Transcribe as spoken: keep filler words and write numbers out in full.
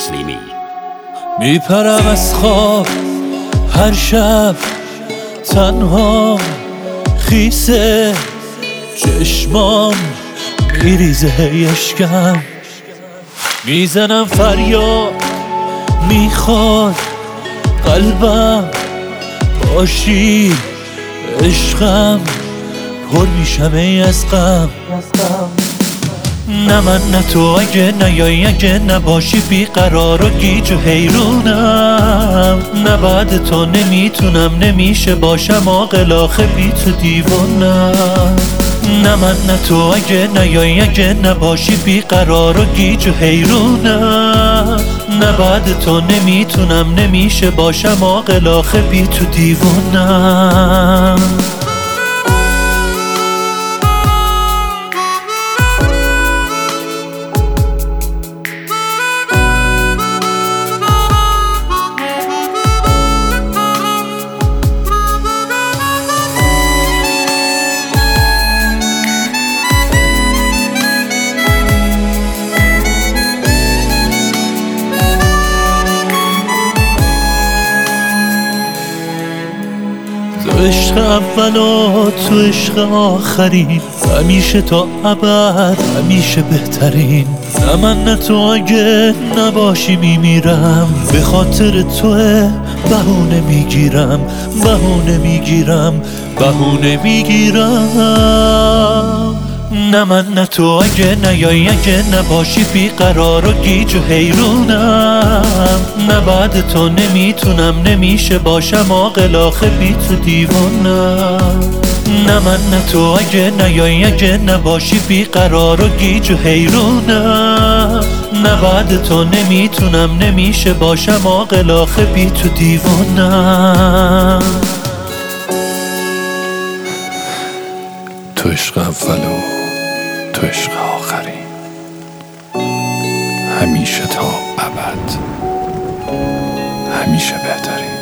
تسلیمی. میپرم از خواب هر شب تنها، خیسه چشمام میریزه اشکم، میزنم فریاد میخواد قلبم، باشی عشقم پر میشم ای از غم. نه من نه تو، اگه نیایی اگه نباشی بیقرار و گیج و حیرونم، نه بعد تو نمیتونم نمیشه باشم عاقل آخه بی تو دیوونم. نه من نه تو، اگه نیایی اگه نباشی بیقرار و گیج و حیرونم، نه بعد تو نمیتونم نمیشه باشم عاقل آخه بی تو دیوونم. تو عشق اول و تو عشق آخرین، همیشه تا ابد همیشه بهترین. نه من نه تو، اگه نباشی میمیرم، به خاطر توه بهونه میگیرم بهونه میگیرم بهونه میگیرم. نه من نه تو، اگه نیایی اگه نباشی بیقرار و گیج و حیرونم، نه بعد تو نمیتونم نمیشه باشم عاقل آخه بی تو دیوونم. نه من نه تو، اگه نیایی اگه نباشی بیقرار و گیج و حیرونم، نه بعد تو نمیتونم نمیشه باشم عاقل آخه بی تو دیوونم. تو عشق اولو تو عشق آخری، همیشه تا ابد همیشه بهتری.